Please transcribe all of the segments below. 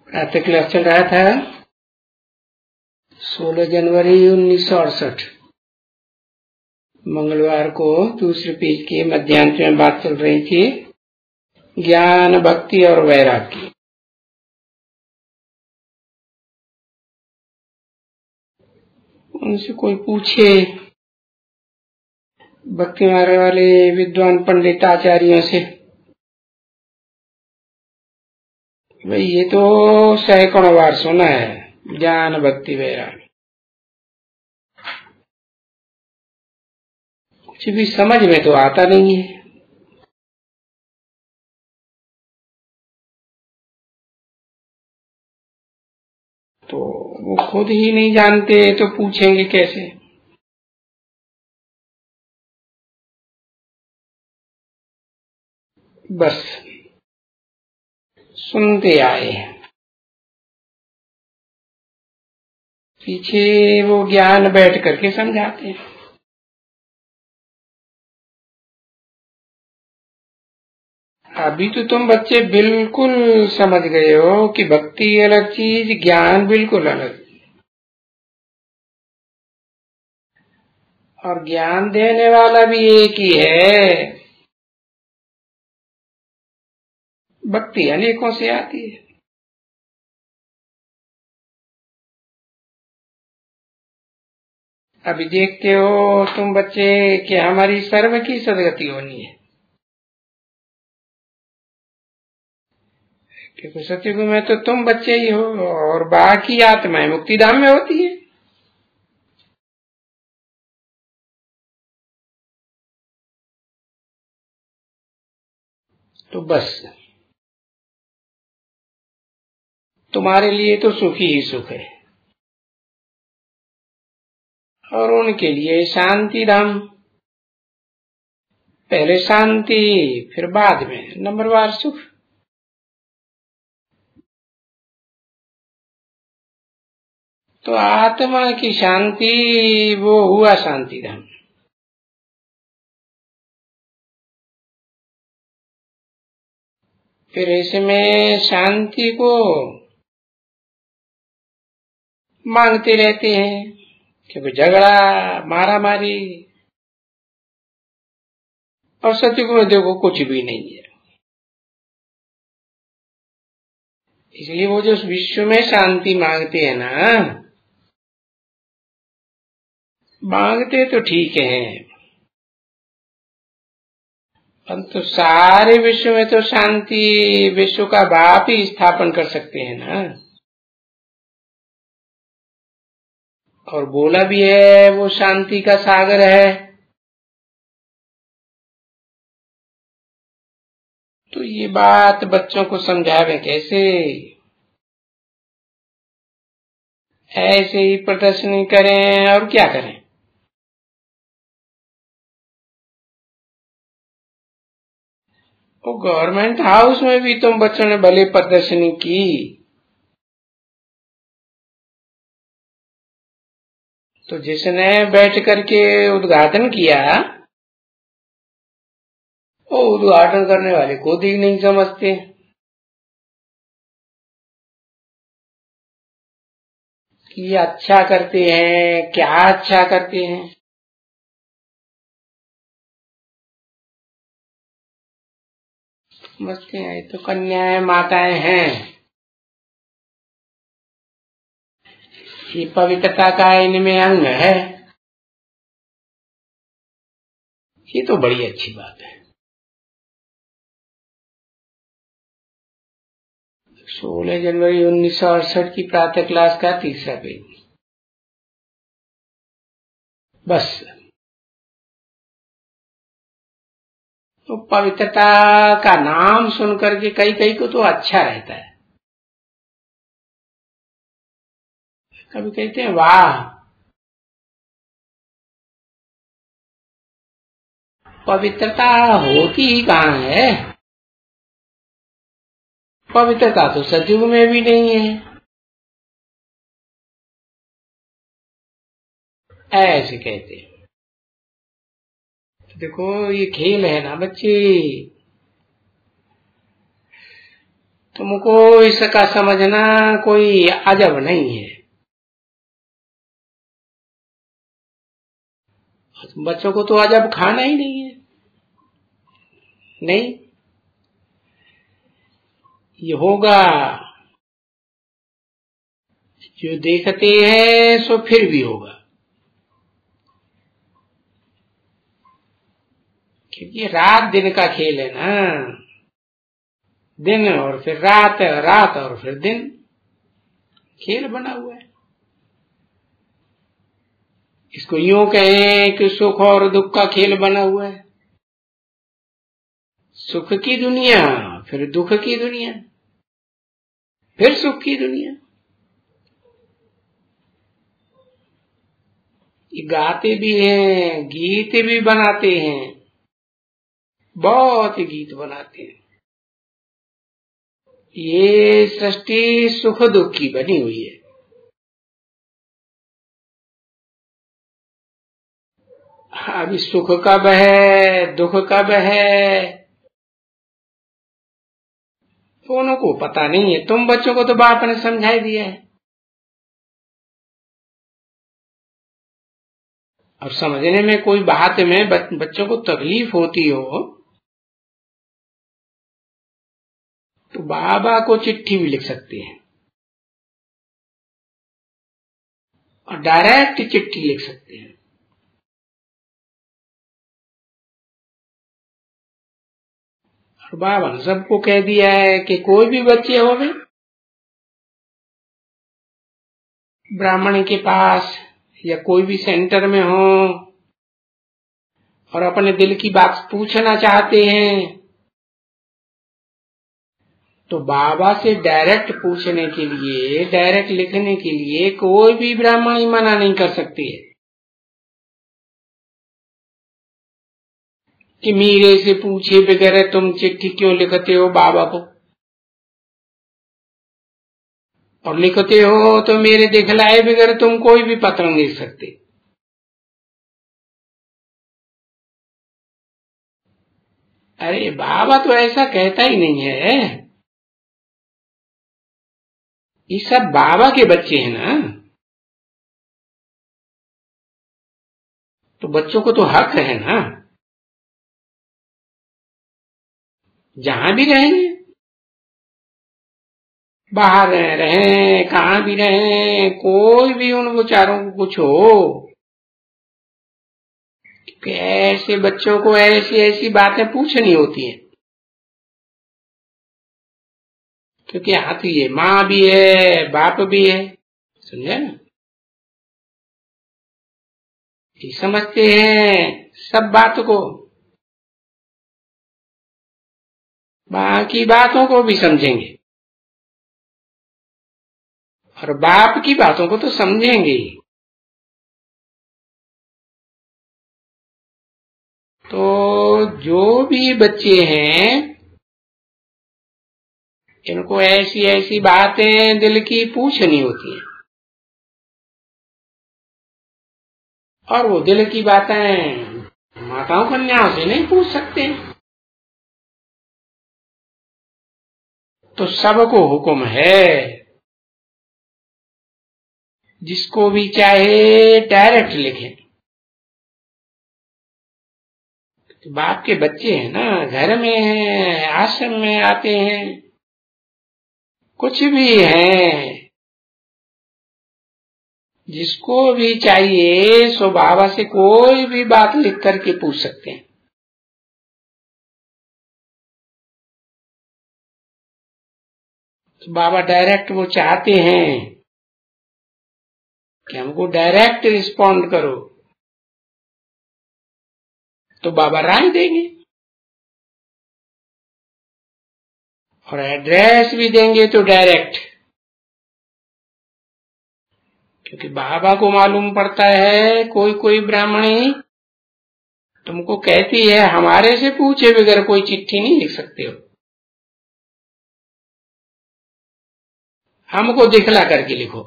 प्रातः क्लास चल रहा था 16 जनवरी 1968 मंगलवार को दूसरे पेज के मध्यांश में बात चल रही थी ज्ञान, भक्ति और वैराग्य। उनसे कोई पूछे भक्ति मार्ग वाले विद्वान पंडित आचार्यों से, भाई ये तो सैकड़ों बार सुना है ज्ञान, भक्ति, वैराग्य, कुछ भी समझ में तो आता नहीं है। तो वो खुद ही नहीं जानते तो पूछेंगे कैसे। बस सुनते आए, पीछे वो ज्ञान बैठ करके समझाते हैं। अभी तो तुम बच्चे बिल्कुल समझ गए हो कि भक्ति अलग चीज, ज्ञान बिल्कुल अलग, और ज्ञान देने वाला भी एक ही है। भक्ति अनेकों से आती है। अभी देखते हो तुम बच्चे कि हमारी सर्व की सदगति होनी है, क्योंकि सतयुग में तो तुम बच्चे ही हो और बाकी आत्माएं मुक्तिधाम में होती है। तो बस तुम्हारे लिए तो सुख ही सुख है और उनके लिए शांति धाम। पहले शांति, फिर बाद में नंबरवार सुख। तो आत्मा की शांति वो हुआ शांति धाम। फिर इसमें शांति को मांगते रहते हैं, क्योंकि झगड़ा, मारा मारी, और सतयुग में देखो कुछ भी नहीं है। इसलिए वो जो विश्व में शांति मांगते हैं ना, मांगते तो ठीक है, परंतु सारे विश्व में तो शांति विश्व का बाप ही स्थापन कर सकते हैं ना। और बोला भी है वो शांति का सागर है। तो ये बात बच्चों को समझावे कैसे? ऐसे ही प्रदर्शनी करें और क्या करें। वो गवर्नमेंट हाउस में भी तुम बच्चों ने भले प्रदर्शनी की, तो जिसने बैठ करके उद्घाटन किया, वो उद्घाटन करने वाले खुद ही नहीं समझते कि अच्छा करते हैं, क्या अच्छा करते हैं। समझते हैं तो कन्याएं, माताएं हैं, ये पवित्रता का इनमें अंग है। ये तो बड़ी अच्छी बात है। 16 जनवरी 1968 की प्रातः क्लास का तीसरा पेज। बस तो पवित्रता का नाम सुन करके कई कई को तो अच्छा रहता है। कभी कहते हैं वाह, पवित्रता होती ही कहाँ है, पवित्रता तो सतयुग में भी नहीं है। ऐसे कहते हैं। देखो ये खेल है ना बच्चे, तुमको इसका समझना कोई अजब नहीं है। बच्चों को तो अजब खाना ही नहीं है। नहीं, ये होगा जो देखते हैं सो फिर भी होगा, क्योंकि रात दिन का खेल है ना। दिन और फिर रात, रात और फिर दिन, खेल बना हुआ है। इसको यूं कहें कि सुख और दुख का खेल बना हुआ है। सुख की दुनिया, फिर दुख की दुनिया, फिर सुख की दुनिया। ये गाते भी हैं, गीत भी बनाते हैं, बहुत गीत बनाते हैं। ये सृष्टि सुख दुख की बनी हुई है। अभी सुख कब है, दुख कब है, तो उनको पता नहीं है। तुम बच्चों को तो बाप ने समझाई दिया है। और समझने में कोई बात में बच्चों को तकलीफ होती हो तो बाबा को चिट्ठी भी लिख सकते हैं और डायरेक्ट चिट्ठी लिख सकते हैं। और बाबा ने सबको कह दिया है कि कोई भी बच्चे हो गए ब्राह्मण के पास या कोई भी सेंटर में हो और अपने दिल की बात पूछना चाहते हैं तो बाबा से डायरेक्ट पूछने के लिए, डायरेक्ट लिखने के लिए कोई भी ब्राह्मण ही मना नहीं कर सकती है कि मेरे से पूछे बगैर तुम चिट्ठी क्यों लिखते हो बाबा को, और लिखते हो तो मेरे दिखलाए बगैर तुम कोई भी पत्र नहीं लिख सकते। अरे बाबा तो ऐसा कहता ही नहीं है। ये सब बाबा के बच्चे हैं ना, तो बच्चों को तो हक है ना, जहां भी रहेंगे, बाहर रहे कहां भी रहे, कोई भी उन विचारों को कुछ हो कि ऐसे बच्चों को ऐसी ऐसी बातें पूछनी होती हैं, क्योंकि हाथ ये माँ भी है बाप भी है, समझे ना। ये समझते हैं सब बात को, बाकी बातों को भी समझेंगे और बाप की बातों को तो समझेंगे ही। तो जो भी बच्चे हैं इनको ऐसी ऐसी बातें दिल की पूछनी होती है, और वो दिल की बातें माताओं कन्याओं से नहीं पूछ सकते। तो सबको हुक्म है, जिसको भी चाहे डायरेक्ट लिखें। तो बाप के बच्चे हैं ना, घर में हैं, आश्रम में आते हैं, कुछ भी है, जिसको भी चाहिए सो बाबा से कोई भी बात लिख करके पूछ सकते हैं। तो बाबा डायरेक्ट वो चाहते हैं कि हमको डायरेक्ट रिस्पॉन्ड करो, तो बाबा राय देंगे और एड्रेस भी देंगे तो डायरेक्ट, क्योंकि बाबा को मालूम पड़ता है कोई कोई ब्राह्मणी तुमको कहती है हमारे से पूछे बगैर कोई चिट्ठी नहीं लिख सकते हो, हमको दिखला करके लिखो।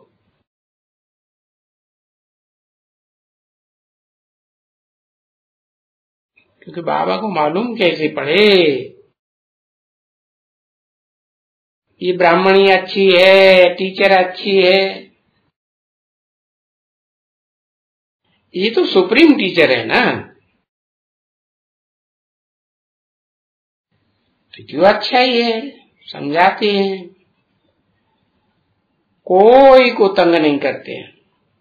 क्योंकि बाबा को मालूम कैसे पड़े ये ब्राह्मणी अच्छी है, टीचर अच्छी है, ये तो सुप्रीम टीचर है ना, तो क्यों अच्छा ही है, समझाते हैं, कोई को तंग नहीं करते हैं।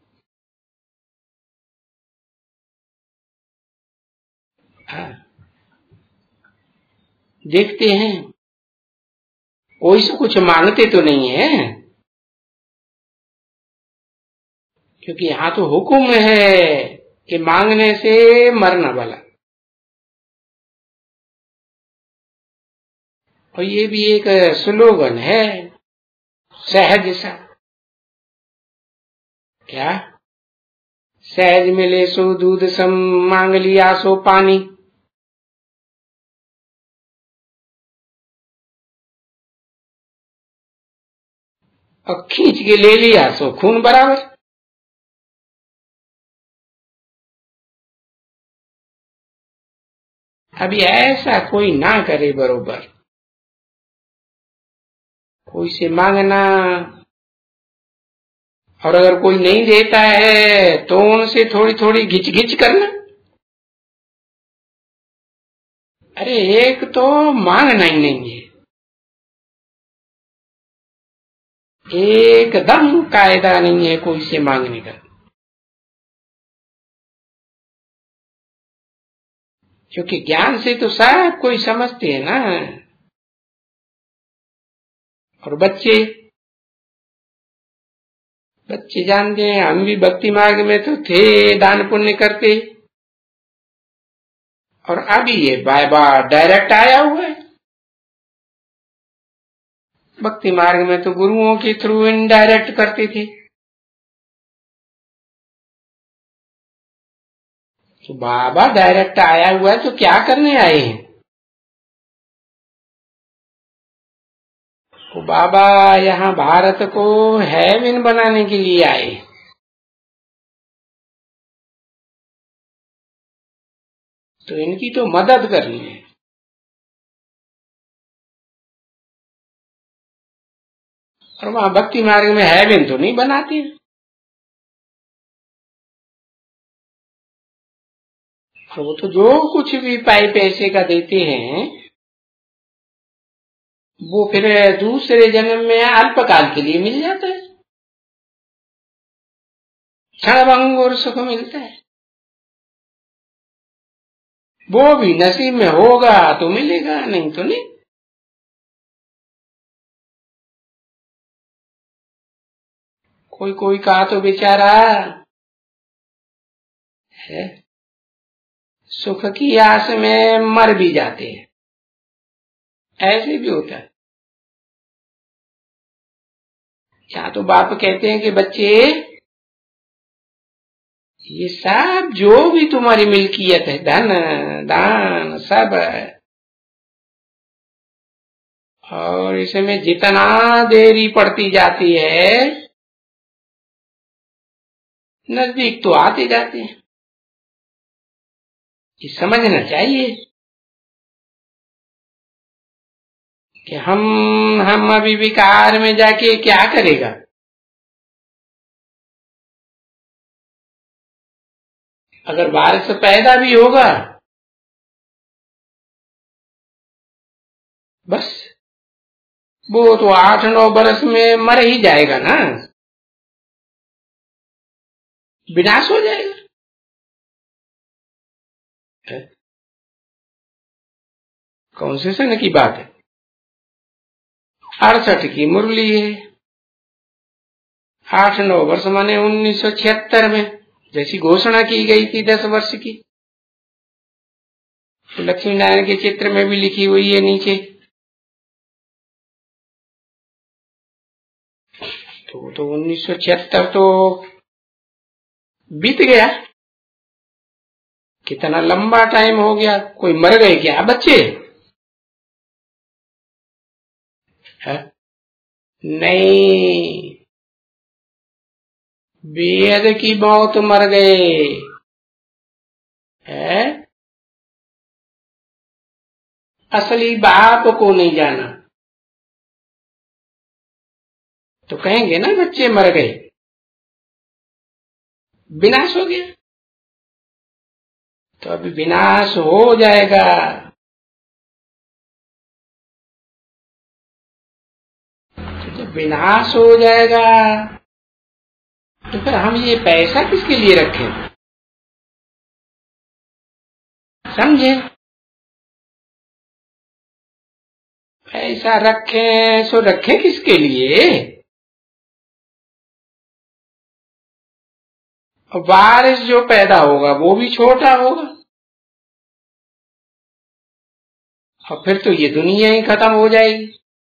हाँ, देखते हैं, कोई से कुछ मांगते तो नहीं है, क्योंकि यहाँ तो हुक्म है कि मांगने से मरना भला। और ये भी एक स्लोगन है सहज सा, क्या सहज मिले सो दूध सम, मांग लिया सो पानी। और खींच के ले लिया सो खून बराबर। अभी ऐसा कोई ना करे बरोबर, कोई से मांगना, और अगर कोई नहीं देता है तो उनसे थोड़ी थोड़ी घिच घिच करना। अरे एक तो मांगना ही नहीं है, एकदम कायदा नहीं है कोई से मांगने का, क्योंकि ज्ञान से तो सब कोई समझते हैं ना। और बच्चे बच्चे जानते हैं, हम भी भक्ति मार्ग में तो थे, दान पुण्य करते, और अभी ये बाय बार डायरेक्ट आया हुआ है। भक्ति मार्ग में तो गुरुओं के थ्रू इनडायरेक्ट करते थे, तो बाबा डायरेक्ट आया हुआ है, तो क्या करने आए हैं? तो बाबा यहाँ भारत को हेवन बनाने के लिए आए, तो इनकी तो मदद करनी है। और वहां भक्ति मार्ग में हेवन तो नहीं बनाते, और वो तो जो कुछ भी पाए पैसे का देते हैं, वो फिर दूसरे जन्म में अल्पकाल के लिए मिल जाता है, क्षणभंग और सुख मिलता है। वो भी नसीब में होगा तो मिलेगा, नहीं तो नहीं। कोई कोई का तो बेचारा है, सुख की आस में मर भी जाते हैं, ऐसे भी होता है। यहाँ तो बाप कहते हैं कि बच्चे, ये सब जो भी तुम्हारी मिल्कियत है, धन दान सब, और इसमें जितना देरी पड़ती जाती है, नजदीक तो आते जाते हैं। ये समझना चाहिए कि हम अभी विकार में जाके क्या करेगा। अगर बारिश पैदा भी होगा, बस वो तो 8-9 बरस में मर ही जाएगा ना, विनाश हो जाएगा। कौन से सन की बात है? 68 की मुरली है, 8-9 वर्ष माने 1976 में जैसी घोषणा की गई थी 10 वर्ष की, तो लक्ष्मी नारायण के चित्र में भी लिखी हुई है नीचे। तो 1976 तो बीत गया, कितना लंबा टाइम हो गया। कोई मर गए क्या बच्चे? है? नहीं, बेहद की मौत मर गए है। असली बाप को नहीं जाना, तो कहेंगे ना बच्चे मर गए, विनाश हो गया। तो अभी विनाश हो जाएगा। तो जब विनाश हो जाएगा तो फिर हम ये पैसा किसके लिए रखें? समझे? पैसा रखें सो रखें किसके लिए? और वारिस जो पैदा होगा वो भी छोटा होगा, और फिर तो ये दुनिया ही खत्म हो जाएगी।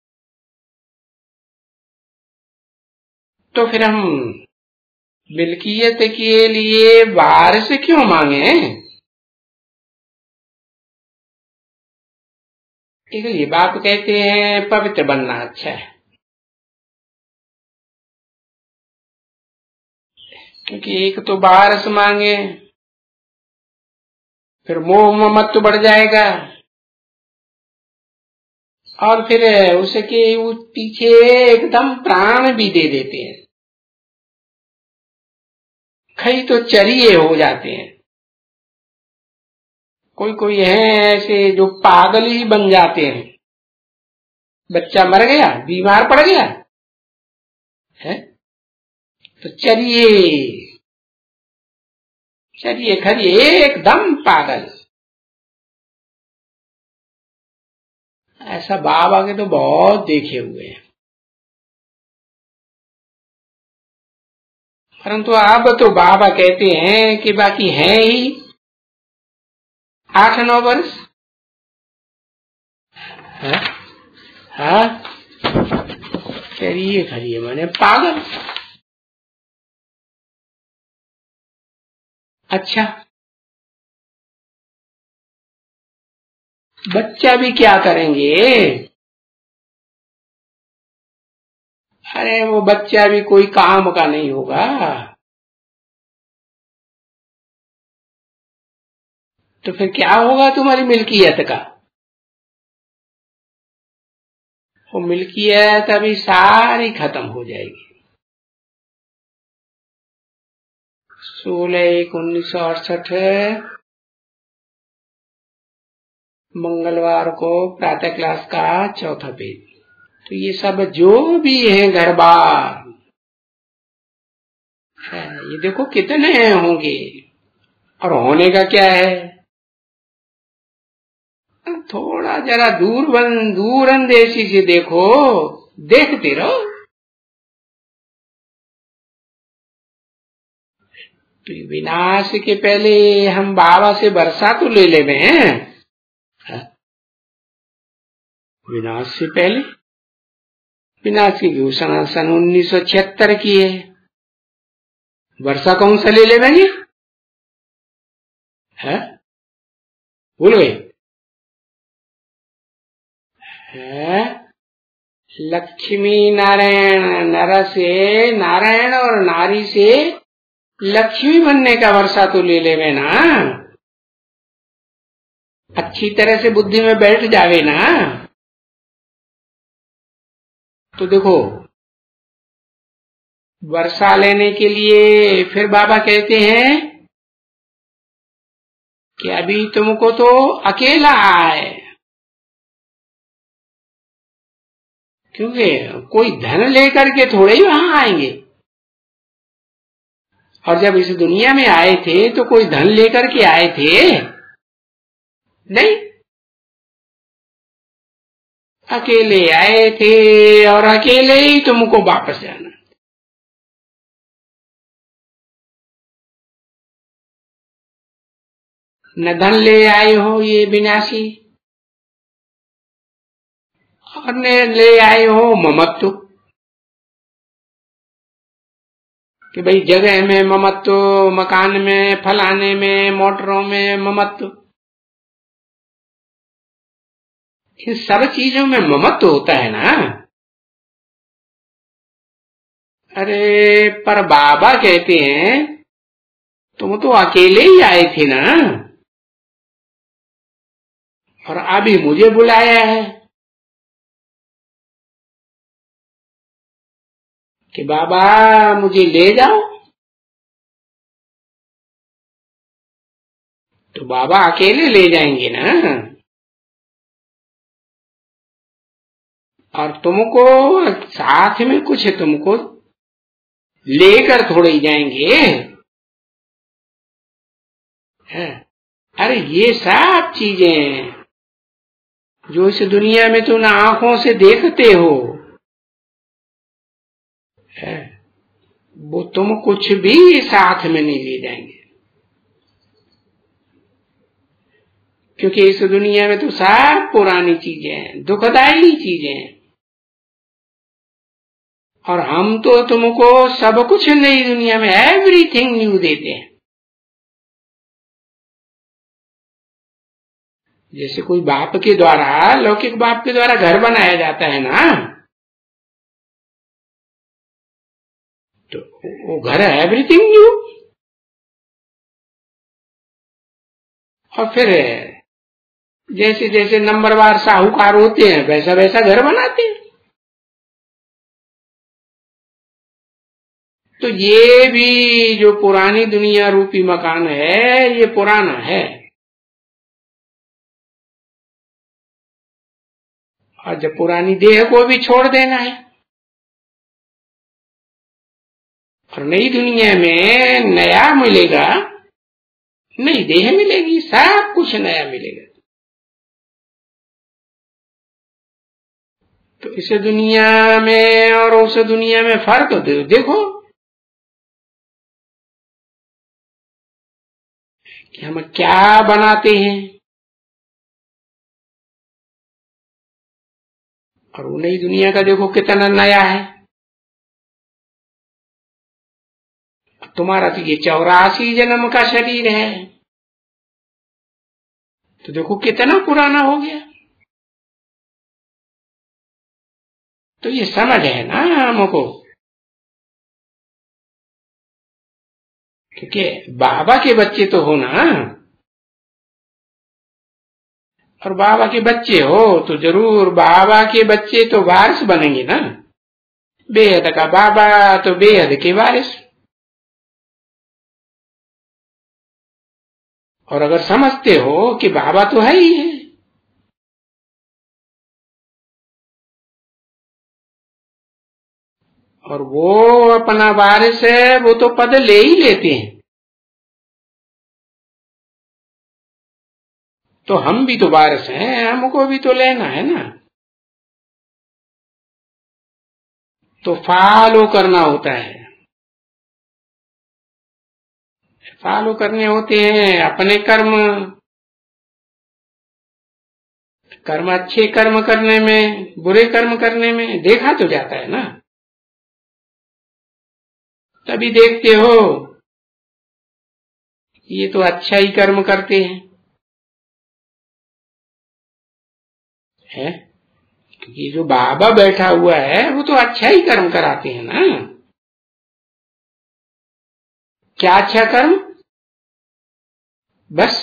तो फिर हम मिल्कियत के लिए वारिस क्यों मांगे? इसलिए बाप कहते हैं पवित्र बनना अच्छा है, क्योंकि एक तो वारिस मांगे फिर मोह ममत्व बढ़ जाएगा, और फिर उसके पीछे एकदम प्राण भी दे देते हैं, कई तो चरिये हो जाते हैं। कोई कोई है ऐसे जो पागल ही बन जाते हैं। बच्चा मर गया, बीमार पड़ गया है, तो चरिये चरिये खरिये एकदम पागल। ऐसा बाबा के तो बहुत देखे हुए हैं। परंतु अब तो बाबा कहते हैं कि बाकी है ही 8-9 वर्ष है। हाँ, चरिये खरिये माने पागल। अच्छा, बच्चा भी क्या करेंगे? अरे वो बच्चा भी कोई काम का नहीं होगा। तो फिर क्या होगा तुम्हारी मिल्कियत का? वो मिल्कियत अभी सारी खत्म हो जाएगी। 16/1/1968 मंगलवार को प्रातः क्लास का 4था पेज। तो ये सब जो भी है घर बार, ये देखो कितने होंगे, और होने का क्या है? थोड़ा जरा दूर अंदेशी से देखो, देखते रहो। तो विनाश के पहले हम बाबा से वर्षा तो ले ले में, विनाश से पहले, विनाश की घोषणा सन 1976 की है। वर्षा कौन सा ले ले में? है भूल गए? है लक्ष्मी नारायण, नर से नारायण और नारी से लक्ष्मी बनने का वर्षा तो ले लेवे ना, अच्छी तरह से बुद्धि में बैठ जावे ना। तो देखो, वर्षा लेने के लिए फिर बाबा कहते हैं कि अभी तुमको तो अकेला है, क्योंकि कोई धन लेकर के थोड़े ही वहां आएंगे। और जब इस दुनिया में आए थे तो कोई धन लेकर के आए थे नहीं, अकेले आए थे और अकेले ही तुमको वापस जाना। न धन ले आए हो ये विनाशी, और न ले आए हो ममत्व, कि भाई जगह में ममत्व, मकान में, फलाने में, मोटरों में ममत्व। इन सब चीजों में ममत्व होता है ना। अरे पर बाबा कहते हैं तुम तो अकेले ही आए थे ना, और अभी मुझे बुलाया है। कि बाबा मुझे ले जाओ, तो बाबा अकेले ले जाएंगे ना, और तुमको साथ में कुछ तुमको लेकर थोड़े ही जाएंगे। है? अरे ये सब चीजें जो इस दुनिया में तुम आंखों से देखते हो, है, वो तुम कुछ भी साथ में नहीं ले जाएंगे, क्योंकि इस दुनिया में तो सब पुरानी चीजें हैं, दुखदायी चीजें हैं, और हम तो तुमको सब कुछ नई दुनिया में एवरीथिंग न्यू देते हैं। जैसे कोई बाप के द्वारा, लौकिक बाप के द्वारा घर बनाया जाता है ना, तो वो घर है एवरीथिंग न्यू, और फिर जैसे जैसे नंबरवार साहूकार होते हैं वैसा वैसा घर बनाते हैं। तो ये भी जो पुरानी दुनिया रूपी मकान है, ये पुराना है, और जब पुरानी देह को भी छोड़ देना है, और नई दुनिया में नया मिलेगा, नई देह मिलेगी, सब कुछ नया मिलेगा। तो इस दुनिया में और उस दुनिया में फर्क देखो कि हम क्या बनाते हैं, और वो नई दुनिया का देखो कितना नया है। तुम्हारा तो ये 84 जन्म का शरीर है, तो देखो कितना पुराना हो गया। तो ये समझ है ना हमको, क्योंकि बाबा के बच्चे तो हो ना, और बाबा के बच्चे हो तो जरूर बाबा के बच्चे तो वारिस बनेंगे ना, बेहद का बाबा तो बेहद के वारिस। और अगर समझते हो कि बाबा तो है ही है, और वो अपना वारिस है, वो तो पद ले ही लेते हैं, तो हम भी तो वारिस हैं, हमको भी तो लेना है ना। तो फॉलो करना होता है, फॉलो करने होते हैं अपने कर्म। कर्म अच्छे कर्म करने में, बुरे कर्म करने में देखा तो जाता है ना, तभी देखते हो ये तो अच्छा ही कर्म करते हैं, है? क्योंकि जो बाबा बैठा हुआ है वो तो अच्छा ही कर्म कराते हैं ना। क्या अच्छा कर्म? बस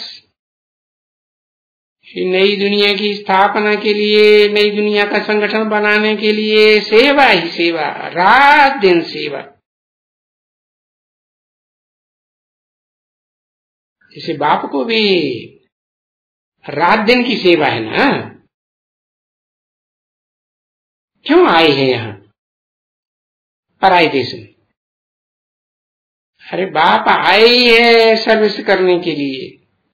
नई दुनिया की स्थापना के लिए, नई दुनिया का संगठन बनाने के लिए सेवा ही सेवा, रात दिन सेवा। जैसे बाप को भी रात दिन की सेवा है ना। क्यों आए हैं यहाँ पराई देश में? अरे बाप आए ही है सर्विस करने के लिए।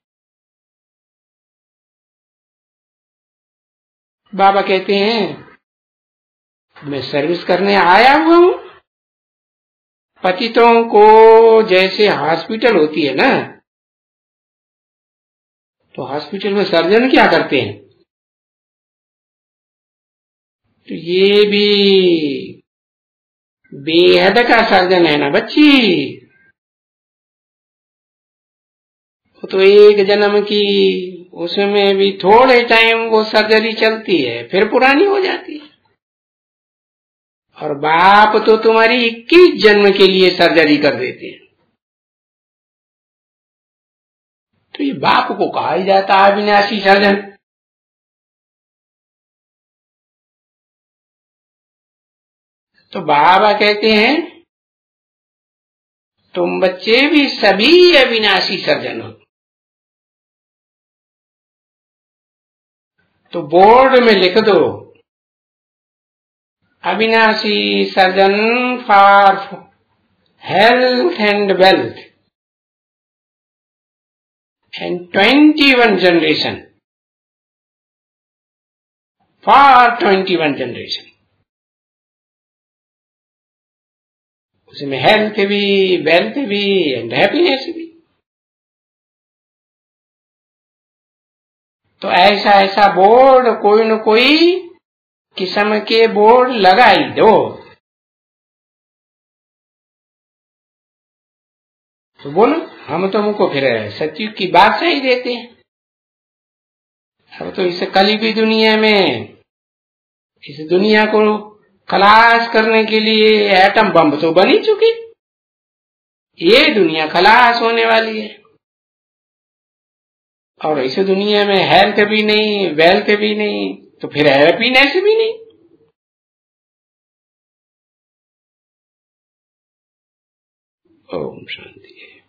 बाबा कहते हैं मैं सर्विस करने आया हुआ हूं। पतितों को जैसे हॉस्पिटल होती है ना, तो हॉस्पिटल में सर्जन क्या करते हैं, तो ये भी बेहद का सर्जन है ना बच्ची। वो तो एक जन्म की, उसमें भी थोड़े टाइम वो सर्जरी चलती है, फिर पुरानी हो जाती है। और बाप तो तुम्हारी 21 जन्म के लिए सर्जरी कर देते हैं। तो ये बाप को कहा ही जाता है अविनाशी सर्जन। तो बाबा कहते हैं तुम बच्चे भी सभी अविनाशी सर्जन हो। तो बोर्ड में लिख दो, अविनाशी सर्जन for health and wealth and 21 generation, for 21 generation. उसमें हेल्थ भी, वेल्थ भी एंड हैप्पीनेस भी। तो ऐसा ऐसा बोर्ड कोई न कोई किस्म के बोर्ड लगा ही दो। तो बोलो, हम तो हमको फिर सत्युग की बात सही देते हैं। अब तो इस कली की दुनिया में, इस दुनिया को खलास करने के लिए एटम बम तो बन ही चुकी, ये दुनिया खलास होने वाली है। और इस दुनिया में हेल्थ भी नहीं, वेल्थ भी नहीं, तो फिर हैप्पीनेस भी नहीं। ओम शांति।